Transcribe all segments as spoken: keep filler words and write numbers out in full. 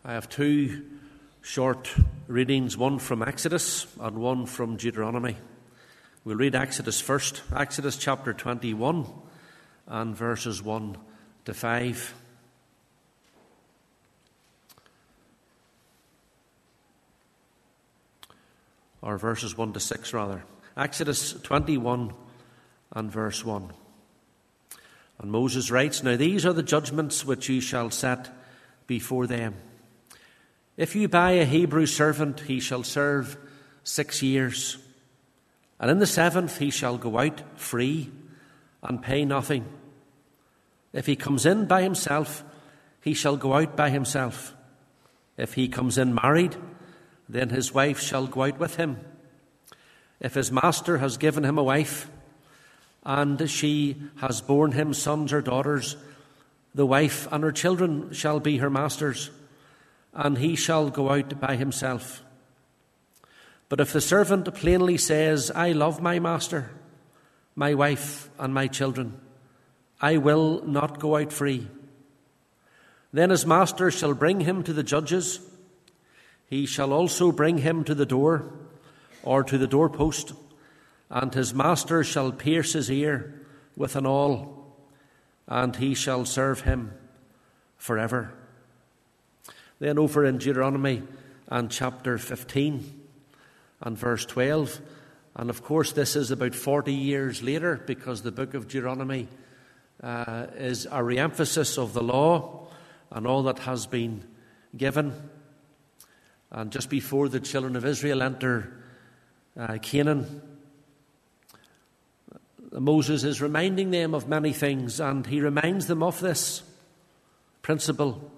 I have two short readings, one from Exodus and one from Deuteronomy. We'll read Exodus first. Exodus chapter twenty-one and verses one to five. Or verses one to six, rather. Exodus twenty-one and verse one. And Moses writes, "Now these are the judgments which you shall set before them. If you buy a Hebrew servant, he shall serve six years. And in the seventh he shall go out free and pay nothing. If he comes in by himself, he shall go out by himself. If he comes in married, then his wife shall go out with him. If his master has given him a wife, and she has borne him sons or daughters, the wife and her children shall be her master's, and he shall go out by himself. But if the servant plainly says, 'I love my master, my wife, and my children, I will not go out free,' then his master shall bring him to the judges. He shall also bring him to the door, or to the doorpost, and his master shall pierce his ear with an awl, and he shall serve him forever." Then over in Deuteronomy and chapter fifteen and verse twelve, and of course this is about forty years later, because the book of Deuteronomy uh, is a re-emphasis of the law and all that has been given. And just before the children of Israel enter uh, Canaan, Moses is reminding them of many things, and he reminds them of this principle.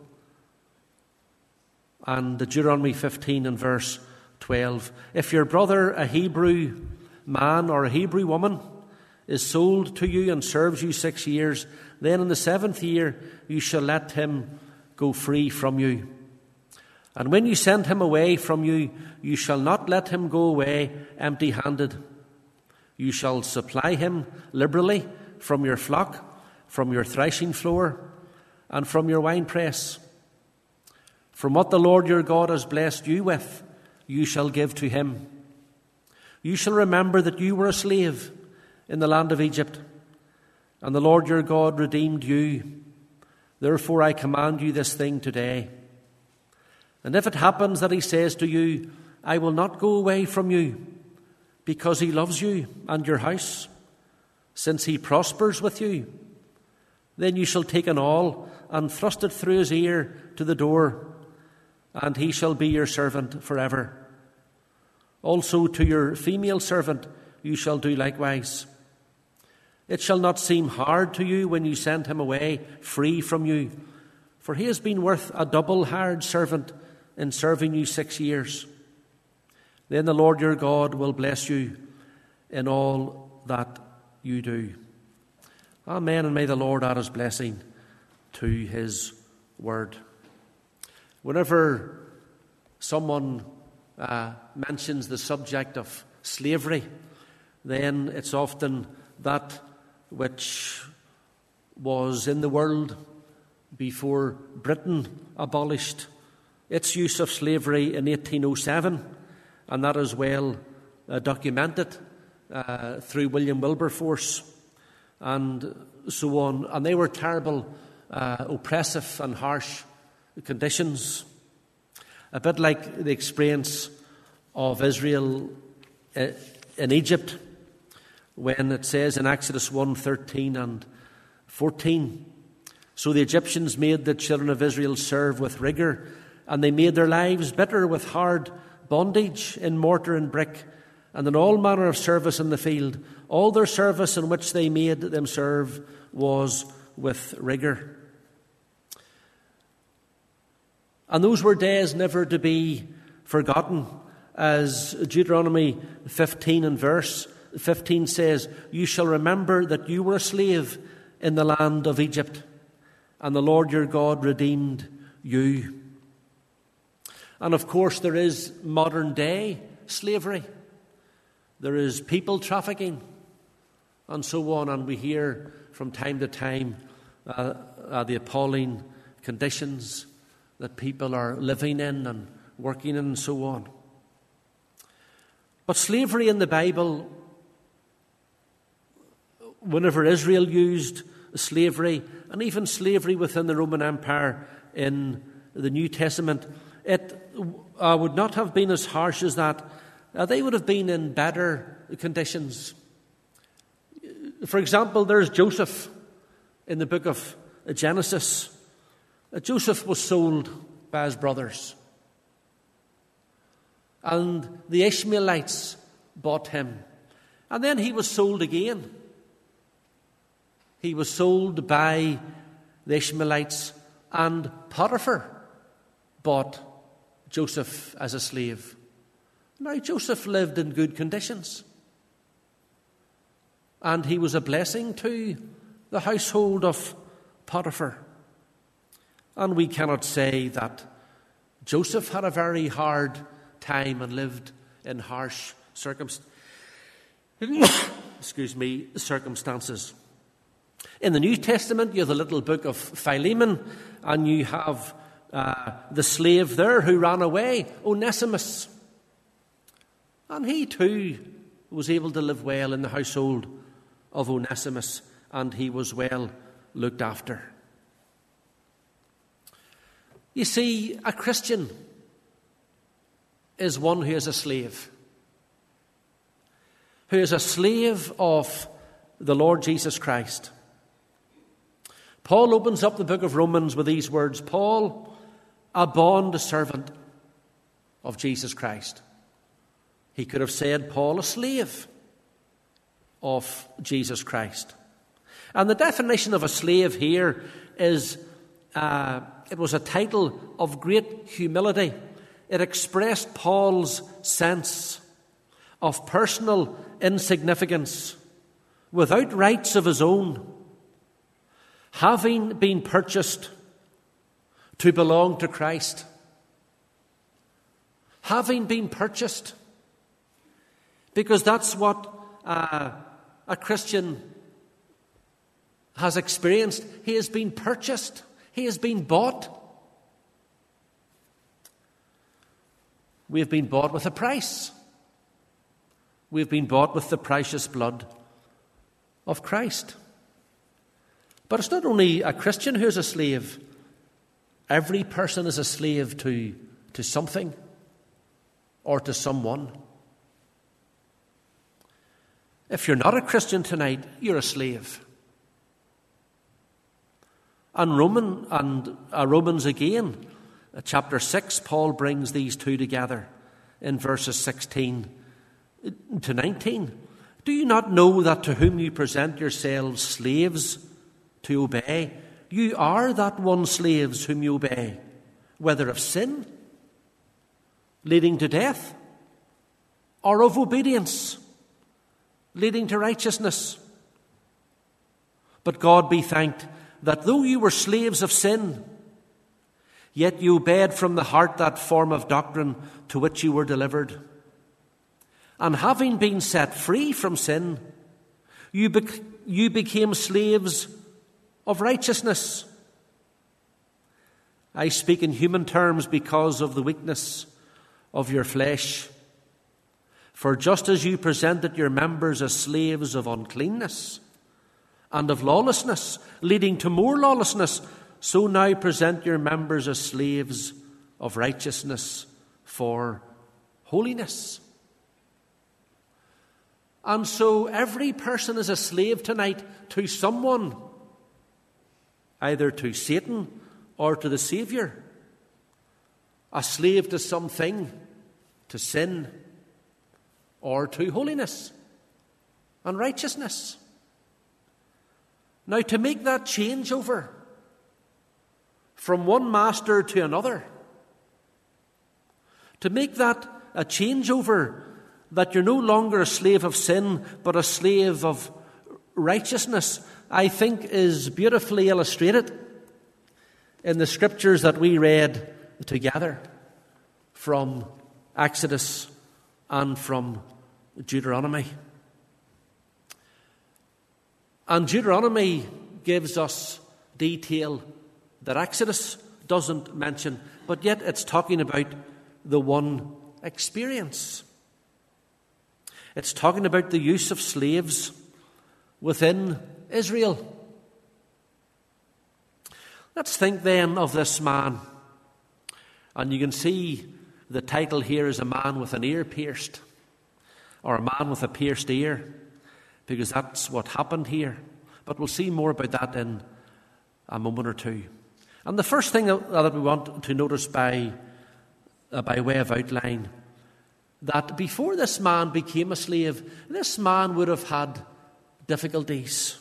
And Deuteronomy fifteen and verse twelve, "If your brother, a Hebrew man or a Hebrew woman, is sold to you and serves you six years, then in the seventh year you shall let him go free from you. And when you send him away from you, you shall not let him go away empty-handed. You shall supply him liberally from your flock, from your threshing floor, and from your winepress. From what the Lord your God has blessed you with, you shall give to him. You shall remember that you were a slave in the land of Egypt, and the Lord your God redeemed you. Therefore I command you this thing today. And if it happens that he says to you, 'I will not go away from you,' because he loves you and your house, since he prospers with you, then you shall take an awl and thrust it through his ear to the door, and he shall be your servant forever. Also to your female servant you shall do likewise. It shall not seem hard to you when you send him away free from you, for he has been worth a double hired servant in serving you six years. Then the Lord your God will bless you in all that you do." Amen, and may the Lord add his blessing to his word. Whenever someone uh, mentions the subject of slavery, then it's often that which was in the world before Britain abolished its use of slavery in eighteen oh seven, and that is well uh, documented uh, through William Wilberforce and so on. And they were terrible, uh, oppressive and harsh conditions, a bit like the experience of Israel in Egypt, when it says in Exodus one, thirteen and fourteen, "So the Egyptians made the children of Israel serve with rigour, and they made their lives bitter with hard bondage in mortar and brick, and in all manner of service in the field. All their service in which they made them serve was with rigour." And those were days never to be forgotten, as Deuteronomy fifteen and verse fifteen says, "You shall remember that you were a slave in the land of Egypt, and the Lord your God redeemed you." And of course there is modern day slavery. There is people trafficking and so on, and we hear from time to time uh, uh, the appalling conditions that people are living in and working in and so on. But slavery in the Bible, whenever Israel used slavery, and even slavery within the Roman Empire in the New Testament, it uh, would not have been as harsh as that. Uh, they would have been in better conditions. For example, there's Joseph in the book of Genesis. Uh, Joseph was sold by his brothers, and the Ishmaelites bought him, and then he was sold again. He was sold by the Ishmaelites, and Potiphar bought Joseph as a slave. Now, Joseph lived in good conditions, and he was a blessing to the household of Potiphar. And we cannot say that Joseph had a very hard time and lived in harsh circumstances. Excuse me, circumstances. In the New Testament, you have the little book of Philemon, and you have uh, the slave there who ran away, Onesimus. And he too was able to live well in the household of Onesimus, and he was well looked after. You see, a Christian is one who is a slave, who is a slave of the Lord Jesus Christ. Paul opens up the book of Romans with these words: Paul, a bond servant of Jesus Christ. He could have said, Paul, a slave of Jesus Christ. And the definition of a slave here is, uh, it was a title of great humility. It expressed Paul's sense of personal insignificance, without rights of his own, having been purchased to belong to Christ. Having been purchased. Because that's what uh, a Christian has experienced. He has been purchased. He has been bought. We have been bought with a price. We have been bought with the precious blood of Christ. But it's not only a Christian who is a slave. Every person is a slave to, to something or to someone. If you're not a Christian tonight, you're a slave. And Roman and uh, Romans again, uh, chapter six, Paul brings these two together in verses sixteen to nineteen. Do you not know that to whom you present yourselves slaves to obey, you are that one slaves whom you obey, whether of sin, leading to death, or of obedience, leading to righteousness? But God be thanked that though you were slaves of sin, yet you obeyed from the heart that form of doctrine to which you were delivered. And having been set free from sin, you, bec- you became slaves of righteousness. I speak in human terms because of the weakness of your flesh. For just as you presented your members as slaves of uncleanness and of lawlessness, leading to more lawlessness, so now present your members as slaves of righteousness for holiness. And so every person is a slave tonight to someone, either to Satan or to the Saviour. A slave to something, to sin, or to holiness and righteousness. Now, to make that changeover from one master to another, to make that a changeover that you're no longer a slave of sin but a slave of righteousness, I think is beautifully illustrated in the scriptures that we read together from Exodus and from Deuteronomy. And Deuteronomy gives us detail that Exodus doesn't mention, but yet it's talking about the one experience. It's talking about the use of slaves within Israel. Let's think then of this man. And you can see the title here is A Man with an Ear Pierced, or A Man with a Pierced Ear, because that's what happened here. But we'll see more about that in a moment or two. And the first thing that we want to notice by, uh, by way of outline, that before this man became a slave, this man would have had difficulties.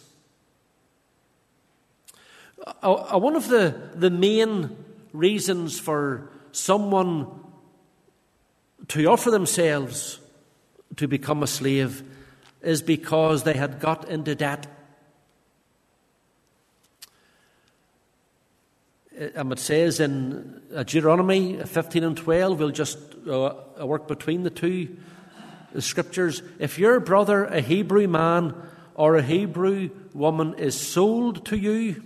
Uh, uh, one of the, the main reasons for someone to offer themselves to become a slave is because they had got into debt. And it says in Deuteronomy fifteen and twelve, we'll just uh, work between the two scriptures. If your brother, a Hebrew man or a Hebrew woman, is sold to you,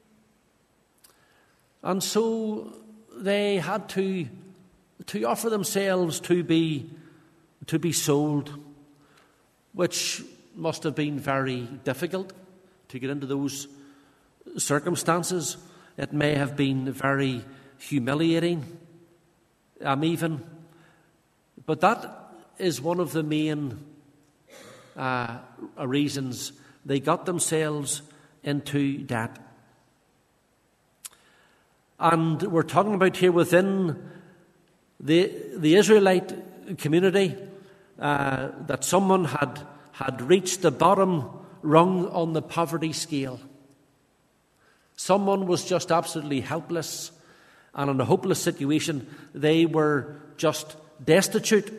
and so they had to to offer themselves to be to be sold, which must have been very difficult to get into those circumstances. It may have been very humiliating, um, even. But that is one of the main uh, reasons they got themselves into debt. And we're talking about here within the the Israelite community uh, that someone had had reached the bottom rung on the poverty scale. Someone was just absolutely helpless and in a hopeless situation. They were just destitute.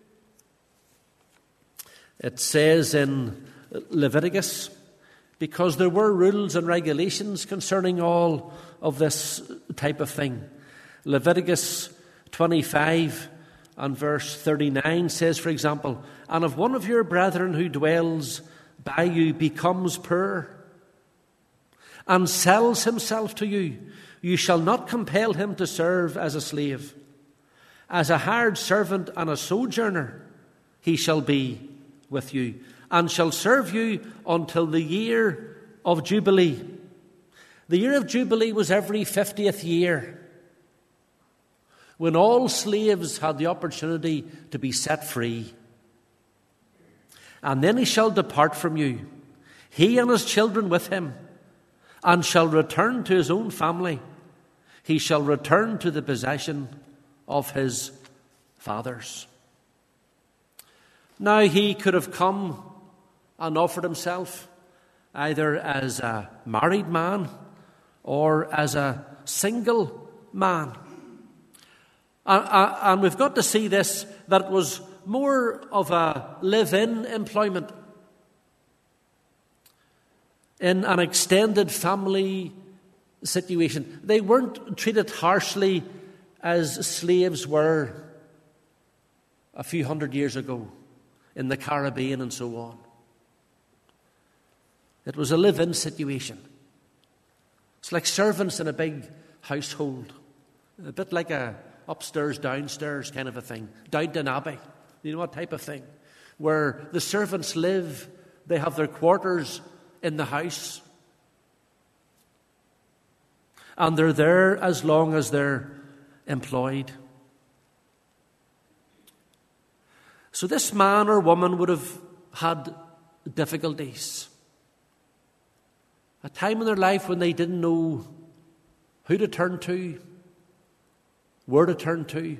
It says in Leviticus, because there were rules and regulations concerning all of this type of thing. Leviticus twenty-five and verse thirty-nine says, for example, and if one of your brethren who dwells by you becomes poor and sells himself to you, you shall not compel him to serve as a slave. As a hired servant and a sojourner, he shall be with you, and shall serve you until the year of Jubilee. The year of Jubilee was every fiftieth year, when all slaves had the opportunity to be set free. And then he shall depart from you, he and his children with him, and shall return to his own family. He shall return to the possession of his fathers. Now he could have come and offered himself either as a married man or as a single man. And we've got to see this, that it was more of a live-in employment in an extended family situation. They weren't treated harshly as slaves were a few hundred years ago in the Caribbean and so on. It was a live-in situation. It's like servants in a big household, a bit like a upstairs, downstairs kind of a thing, Downton Abbey, you know, what type of thing, where the servants live, they have their quarters in the house, and they're there as long as they're employed. So this man or woman would have had difficulties. A time in their life when they didn't know who to turn to, where to turn to,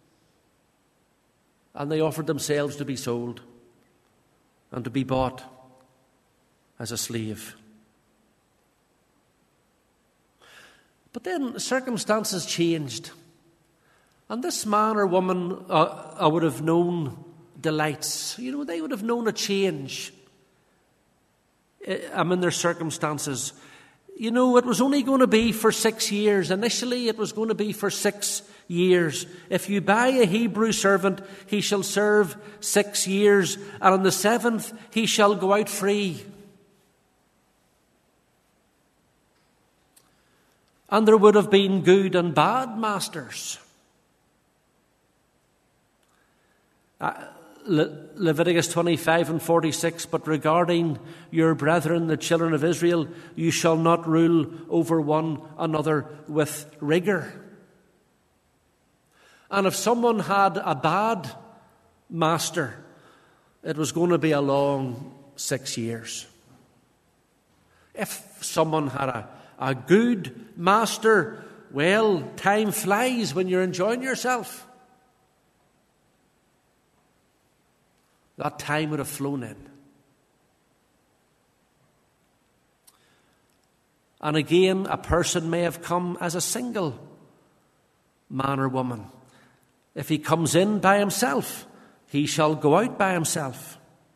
and they offered themselves to be sold and to be bought as a slave. But then circumstances changed, and this man or woman uh, I would have known delights. You know, they would have known a change um, in their circumstances. You know, it was only going to be for six years. Initially, it was going to be for six years. If you buy a Hebrew servant, he shall serve six years, and on the seventh he shall go out free. And there would have been good and bad masters. Uh, Le- Leviticus twenty-five and forty-six, but regarding your brethren, the children of Israel, you shall not rule over one another with rigor. And if someone had a bad master, it was going to be a long six years. If someone had a, a good master, well, time flies when you're enjoying yourself. That time would have flown in. And again, a person may have come as a single man or woman. If he comes in by himself, he shall go out by himself.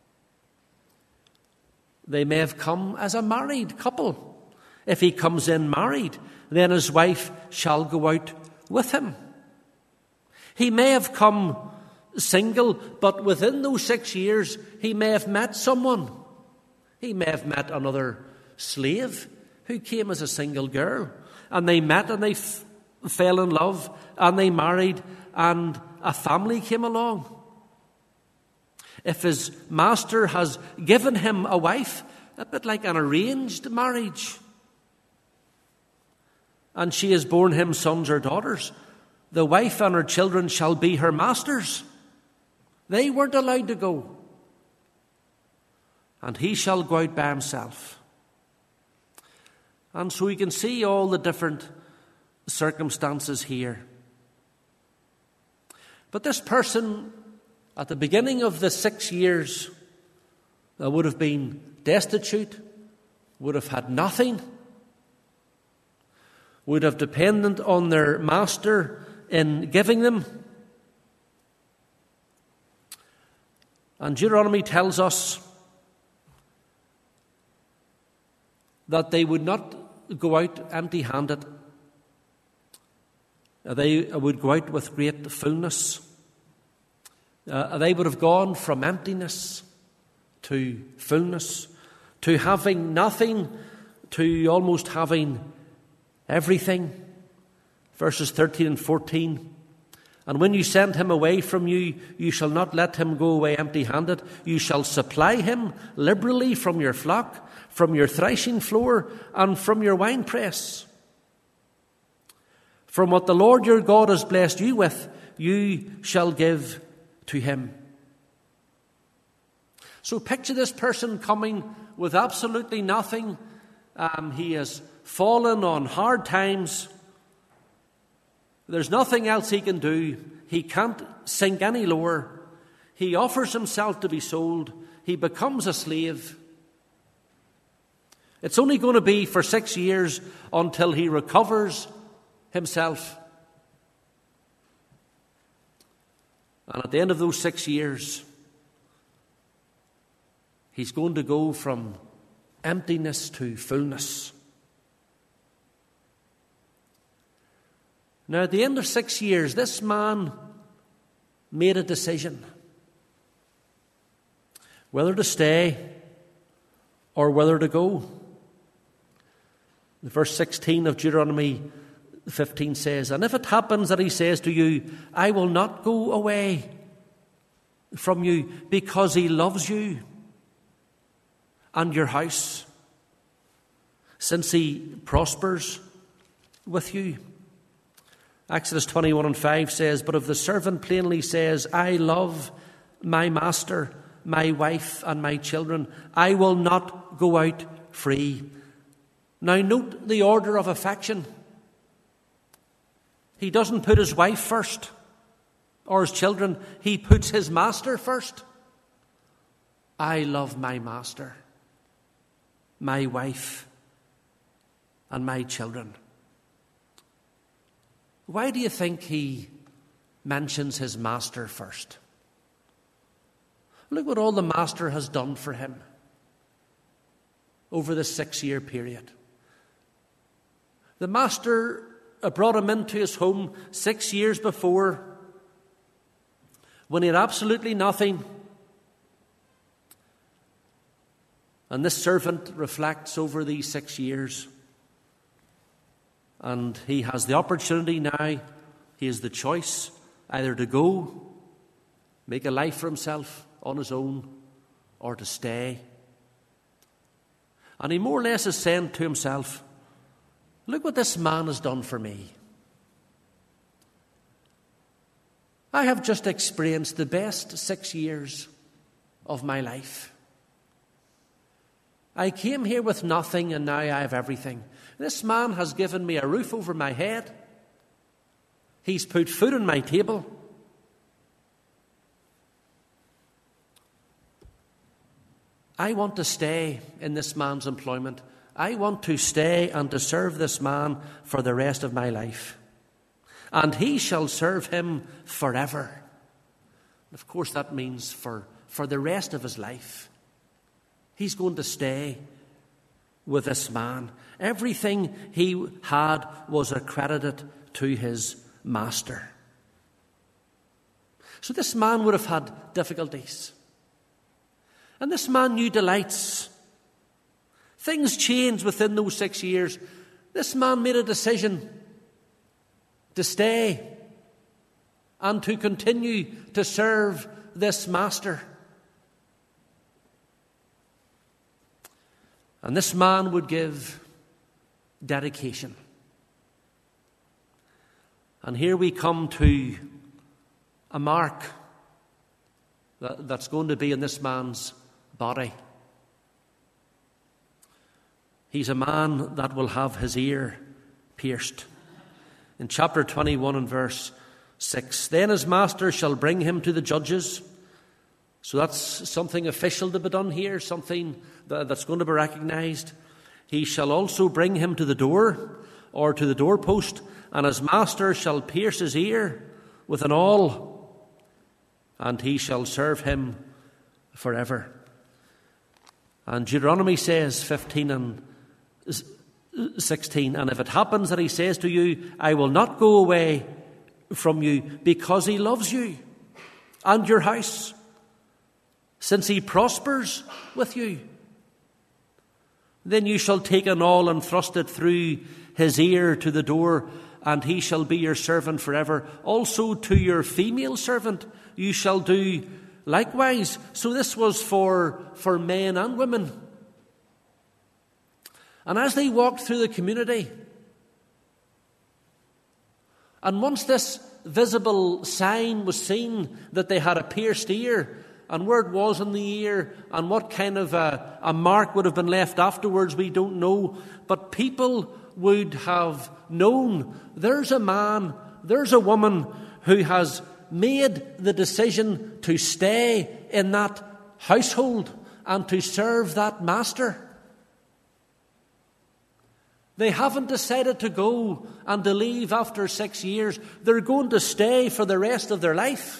They may have come as a married couple. If he comes in married, then his wife shall go out with him. He may have come single, but within those six years, he may have met someone. He may have met another slave who came as a single girl. And they met and they f- fell in love and they married and a family came along. If his master has given him a wife, a bit like an arranged marriage, and she has borne him sons or daughters, the wife and her children shall be her masters. They weren't allowed to go. And he shall go out by himself. And so we can see all the different circumstances here. But this person, at the beginning of the six years, uh, would have been destitute, would have had nothing, would have depended on their master in giving them. And Deuteronomy tells us that they would not go out empty-handed. They would go out with great fullness. Uh, they would have gone from emptiness to fullness, to having nothing, to almost having everything. Verses thirteen and fourteen. And when you send him away from you, you shall not let him go away empty-handed. You shall supply him liberally from your flock, from your threshing floor, and from your winepress. From what the Lord your God has blessed you with, you shall give to him. So picture this person coming with absolutely nothing. Um, he has fallen on hard times. There's nothing else he can do. He can't sink any lower. He offers himself to be sold. He becomes a slave. It's only going to be for six years until he recovers himself. And at the end of those six years, he's going to go from emptiness to fullness. Now, at the end of six years, this man made a decision whether to stay or whether to go. Verse sixteen of Deuteronomy fifteen says, and if it happens that he says to you, I will not go away from you, because he loves you and your house, since he prospers with you. Exodus twenty-one and five says, but if the servant plainly says, I love my master, my wife, and my children, I will not go out free. Now note the order of affection. He doesn't put his wife first or his children. He puts his master first. I love my master, my wife, and my children. Why do you think he mentions his master first? Look what all the master has done for him over this six-year period. The master brought him into his home six years before, when he had absolutely nothing. And this servant reflects over these six years. And he has the opportunity now, he has the choice either to go, make a life for himself on his own, or to stay. And he more or less is saying to himself, look what this man has done for me. I have just experienced the best six years of my life. I came here with nothing and now I have everything. This man has given me a roof over my head. He's put food on my table. I want to stay in this man's employment. I want to stay and to serve this man for the rest of my life. And he shall serve him forever. Of course, that means for, for the rest of his life. He's going to stay with this man. Everything he had was accredited to his master. So this man would have had difficulties. And this man knew delights. Things changed within those six years. This man made a decision to stay and to continue to serve this master. And this man would give dedication. And here we come to a mark that, that's going to be in this man's body. He's a man that will have his ear pierced. In chapter twenty-one and verse six, then his master shall bring him to the judges. So that's something official to be done here, something that, that's going to be recognized. He shall also bring him to the door or to the doorpost, and his master shall pierce his ear with an awl, and he shall serve him forever. And Deuteronomy says, fifteen and sixteen, and if it happens that he says to you, I will not go away from you, because he loves you and your house, since he prospers with you, then you shall take an awl and thrust it through his ear to the door, and he shall be your servant forever. Also to your female servant you shall do likewise. So this was for, for men and women. And as they walked through the community, and once this visible sign was seen that they had a pierced ear, and where it was in the ear, and what kind of a, a mark would have been left afterwards, we don't know. But people would have known there's a man, there's a woman who has made the decision to stay in that household and to serve that master. They haven't decided to go and to leave after six years. They're going to stay for the rest of their life.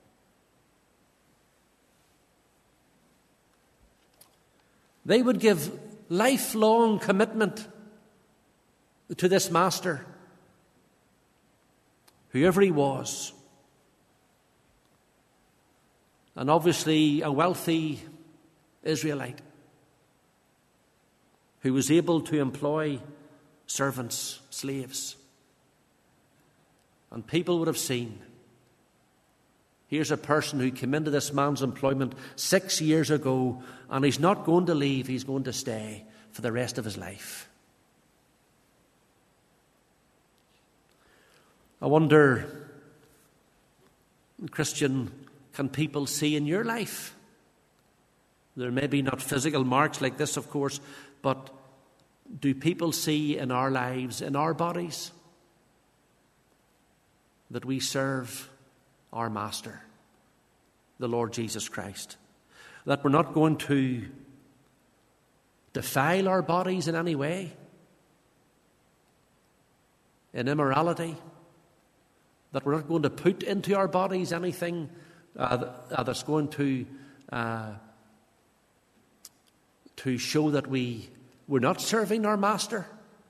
They would give lifelong commitment to this master, whoever he was. And obviously a wealthy Israelite who was able to employ servants, slaves. And people would have seen, here's a person who came into this man's employment six years ago, and he's not going to leave, he's going to stay for the rest of his life. I wonder, Christian, can people see in your life? There may be not physical marks like this, of course, but do people see in our lives, in our bodies, that we serve our Master, the Lord Jesus Christ? That we're not going to defile our bodies in any way, in immorality, that we're not going to put into our bodies anything uh, that's going to uh, to show that we, we're not serving our Master,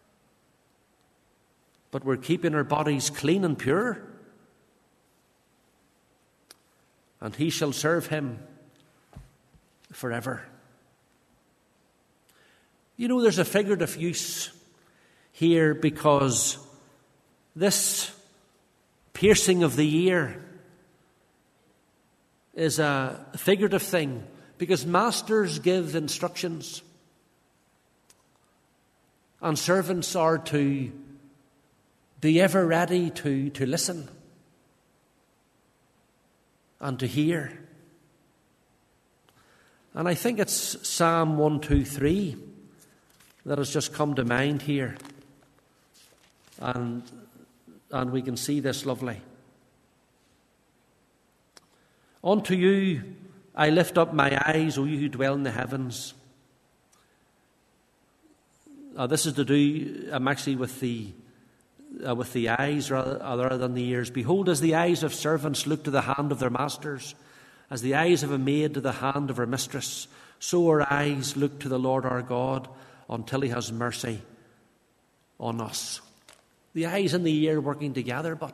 but we're keeping our bodies clean and pure. And he shall serve him forever. You know, there's a figurative use here because this piercing of the ear is a figurative thing, because masters give instructions and servants are to be ever ready to, to listen and to hear. And I think it's Psalm one two three that has just come to mind here. And, and we can see this lovely. Unto you I lift up my eyes, O you who dwell in the heavens. Uh, this is to do, um, actually, with the uh, with the eyes rather, rather than the ears. Behold, as the eyes of servants look to the hand of their masters, as the eyes of a maid to the hand of her mistress, so our eyes look to the Lord our God until he has mercy on us. The eyes and the ear working together, but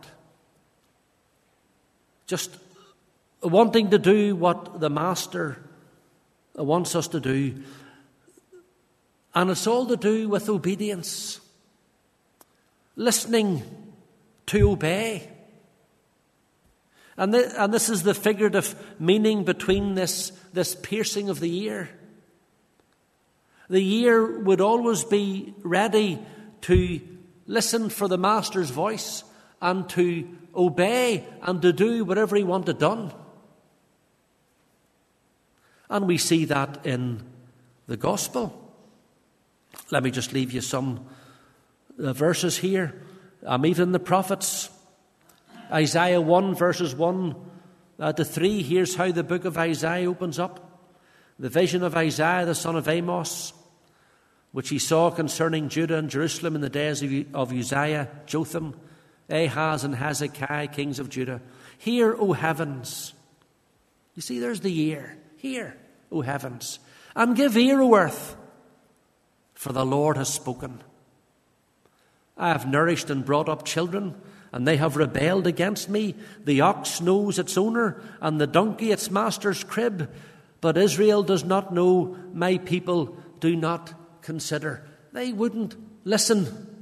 just wanting to do what the Master wants us to do. And it's all to do with obedience. Listening to obey. And, th- and this is the figurative meaning between this, this piercing of the ear. The ear would always be ready to listen for the Master's voice and to obey and to do whatever he wanted done. And we see that in the gospel. Let me just leave you some uh, verses here. Um, even the prophets. Isaiah one, verses one uh, to three. Here's how the book of Isaiah opens up. The vision of Isaiah, the son of Amos, which he saw concerning Judah and Jerusalem in the days of, of Uzziah, Jotham, Ahaz, and Hezekiah, kings of Judah. Hear, O heavens. You see, there's the ear. Hear, O heavens, and give ear, O earth, for the Lord has spoken. I have nourished and brought up children, and they have rebelled against me. The ox knows its owner, and the donkey its master's crib. But Israel does not know, my people do not consider. They wouldn't listen.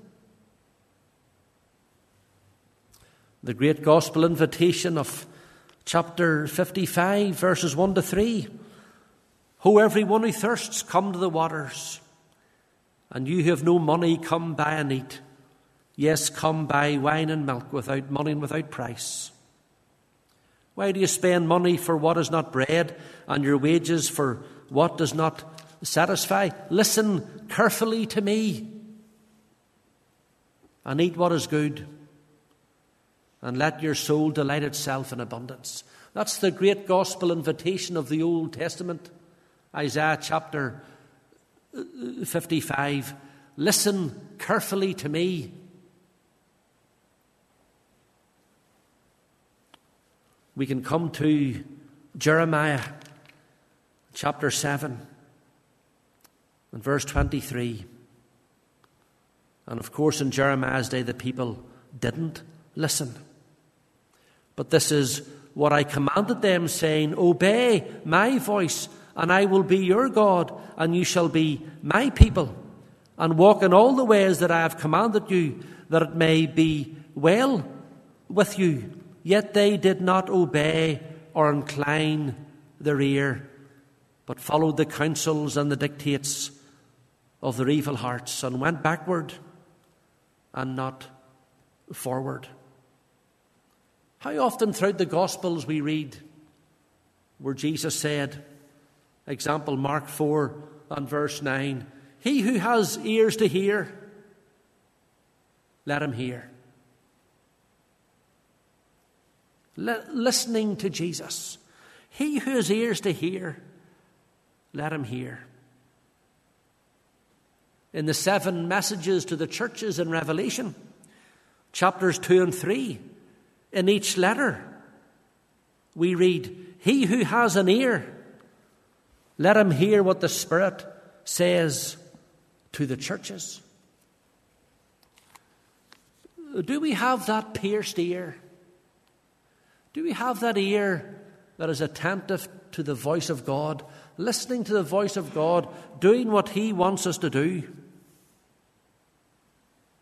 The great gospel invitation of chapter fifty-five, verses one to three. Ho, everyone who thirsts, come to the waters. And you who have no money, come buy and eat. Yes, come buy wine and milk without money and without price. Why do you spend money for what is not bread, and your wages for what does not satisfy? Listen carefully to me, and eat what is good, and let your soul delight itself in abundance. That's the great gospel invitation of the Old Testament. Isaiah chapter fifty-five. Listen carefully to me. We can come to Jeremiah chapter seven and verse twenty-three. And of course, in Jeremiah's day, the people didn't listen. But this is what I commanded them, saying, obey my voice, and I will be your God, and you shall be my people, and walk in all the ways that I have commanded you, that it may be well with you. Yet they did not obey or incline their ear, but followed the counsels and the dictates of their evil hearts, and went backward and not forward. How often throughout the Gospels we read where Jesus said, example Mark four and verse nine, he who has ears to hear, let him hear. L- listening to Jesus. He who has ears to hear, let him hear. In the seven messages to the churches in Revelation, chapters two and three, in each letter, we read, he who has an ear, let him hear what the Spirit says to the churches. Do we have that pierced ear? Do we have that ear that is attentive to the voice of God, listening to the voice of God, doing what He wants us to do?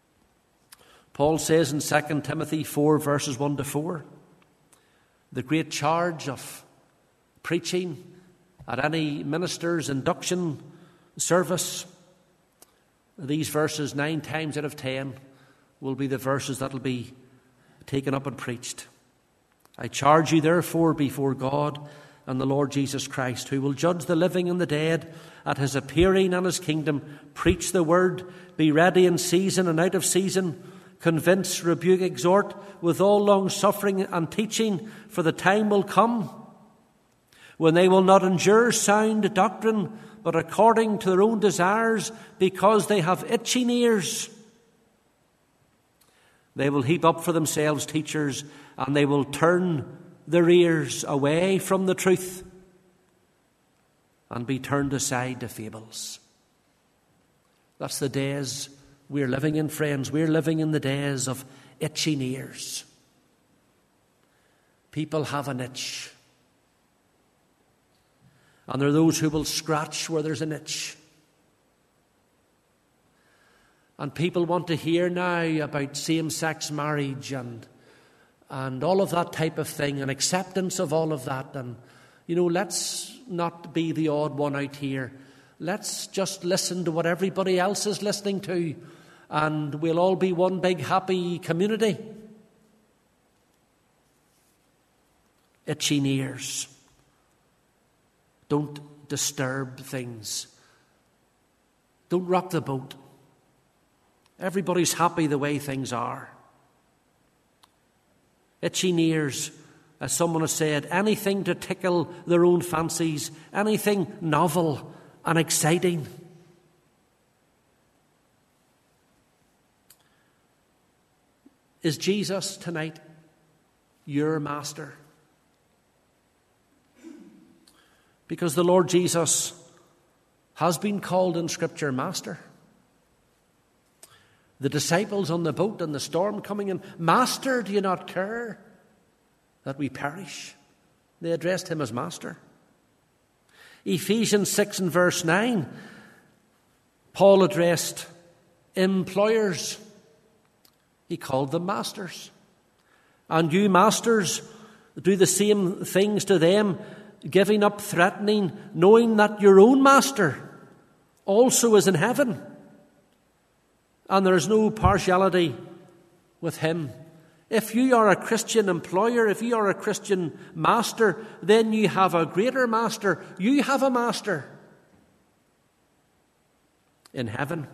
Paul says in Second Timothy four, verses one to four, the great charge of preaching at any minister's induction service, these verses nine times out of ten will be the verses that will be taken up and preached. I charge you therefore before God and the Lord Jesus Christ, who will judge the living and the dead at his appearing and his kingdom, preach the word, be ready in season and out of season, convince, rebuke, exhort with all long suffering and teaching, for the time will come when they will not endure sound doctrine, but according to their own desires, because they have itching ears, they will heap up for themselves teachers, and they will turn their ears away from the truth and be turned aside to fables. That's the days we're living in, friends. We're living in the days of itching ears. People have an itch. And there are those who will scratch where there's an itch. And people want to hear now about same-sex marriage and and all of that type of thing, and acceptance of all of that. And, you know, let's not be the odd one out here. Let's just listen to what everybody else is listening to, and we'll all be one big happy community. Itching ears. Don't disturb things. Don't rock the boat. Everybody's happy the way things are. Itching ears, as someone has said, anything to tickle their own fancies, anything novel and exciting. Is Jesus tonight your master? Because the Lord Jesus has been called in Scripture Master. The disciples on the boat and the storm coming in, Master, do you not care that we perish? They addressed him as Master. Ephesians six and verse nine, Paul addressed employers. He called them masters. And you masters, do the same things to them, giving up threatening, knowing that your own master also is in heaven. And there is no partiality with him. If you are a Christian employer, if you are a Christian master, then you have a greater master. You have a master in heaven.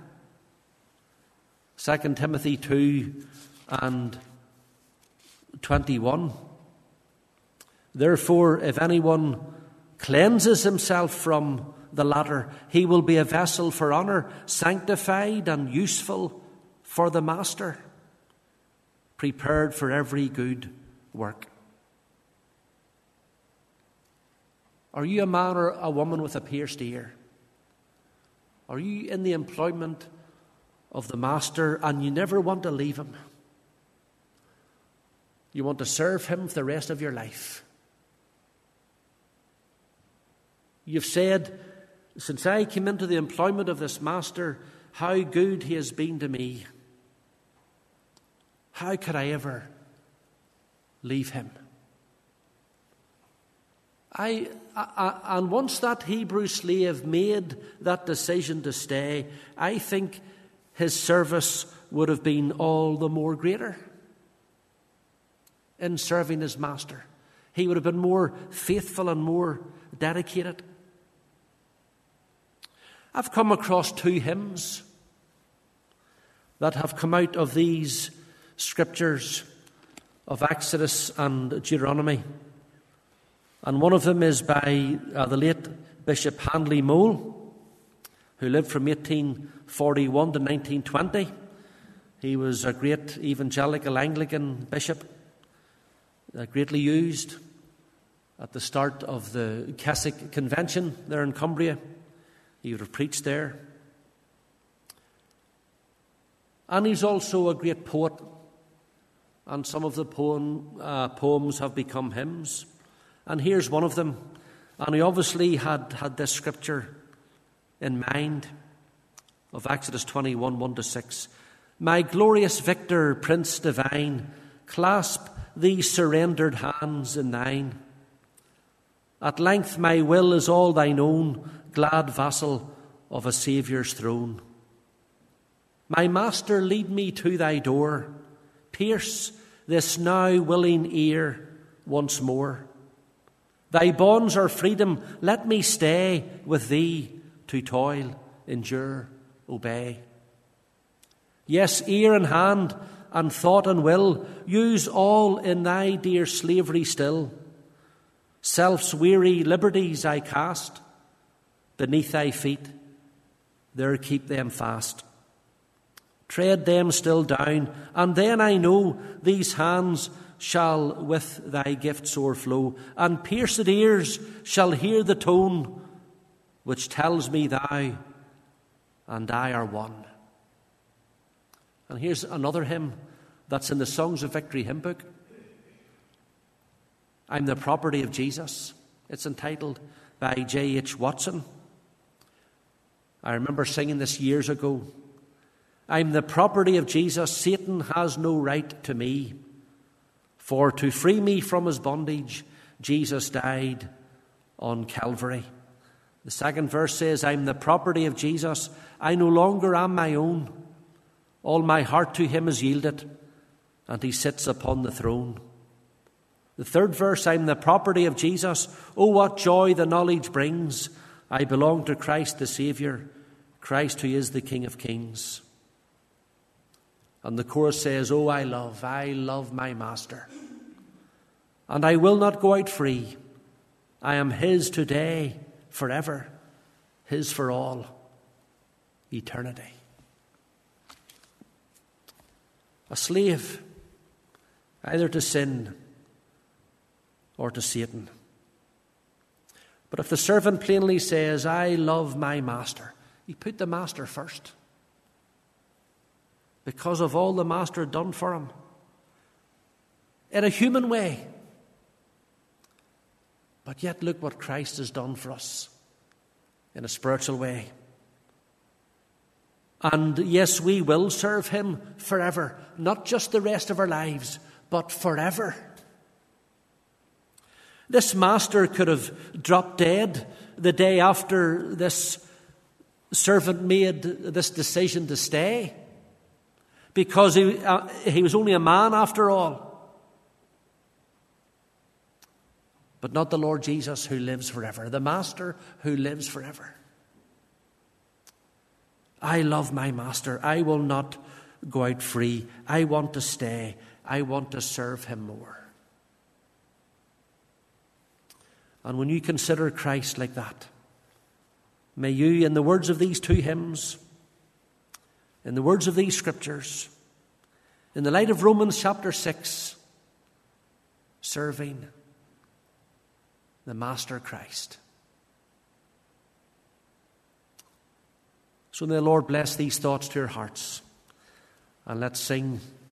Second Timothy two and twenty-one. Therefore, if anyone cleanses himself from the latter, he will be a vessel for honour, sanctified and useful for the master, prepared for every good work. Are you a man or a woman with a pierced ear? Are you in the employment of the master and you never want to leave him? You want to serve him for the rest of your life. You've said, since I came into the employment of this master, how good he has been to me. How could I ever leave him? I, I, and once that Hebrew slave made that decision to stay, I think his service would have been all the more greater in serving his master. He would have been more faithful and more dedicated. I've come across two hymns that have come out of these scriptures of Exodus and Deuteronomy. And one of them is by uh, the late Bishop Handley Mole, who lived from eighteen forty-one to nineteen twenty. He was a great evangelical Anglican bishop, uh, greatly used at the start of the Keswick Convention there in Cumbria. He would have preached there. And he's also a great poet, and some of the poem, uh, poems have become hymns. And here's one of them. And he obviously had, had this scripture in mind of Exodus twenty-one, one to six. My glorious victor, Prince divine, clasp these surrendered hands in thine. At length my will is all thine own, glad vassal of a Saviour's throne. My Master, lead me to thy door. Pierce this now willing ear once more. Thy bonds are freedom, let me stay with thee to toil, endure, obey. Yes, ear and hand and thought and will, use all in thy dear slavery still. Self's weary liberties I cast beneath thy feet, there keep them fast. Tread them still down, and then I know these hands shall with thy gifts o'erflow, and pierced ears shall hear the tone which tells me thou and I are one. And here's another hymn that's in the Songs of Victory hymn book. I'm the Property of Jesus. It's entitled by J H Watson. I remember singing this years ago. I'm the property of Jesus. Satan has no right to me. For to free me from his bondage, Jesus died on Calvary. The second verse says, I'm the property of Jesus. I no longer am my own. All my heart to him is yielded, and he sits upon the throne. The third verse, I'm the property of Jesus. Oh, what joy the knowledge brings. I belong to Christ the Saviour, Christ who is the King of Kings. And the chorus says, oh, I love, I love my Master. And I will not go out free. I am his today, forever, his for all eternity. A slave, either to sin or to Satan. But if the servant plainly says, I love my Master, he put the Master first. Because of all the Master had done for him. In a human way. But yet look what Christ has done for us in a spiritual way. And yes, we will serve him forever. Not just the rest of our lives, but forever. This Master could have dropped dead the day after this servant made this decision to stay. Because he, uh, he was only a man after all. But not the Lord Jesus who lives forever. The Master who lives forever. I love my Master. I will not go out free. I want to stay. I want to serve him more. And when you consider Christ like that, may you, in the words of these two hymns, in the words of these scriptures, in the light of Romans chapter six, serving the Master Christ. So may the Lord bless these thoughts to your hearts. And let's sing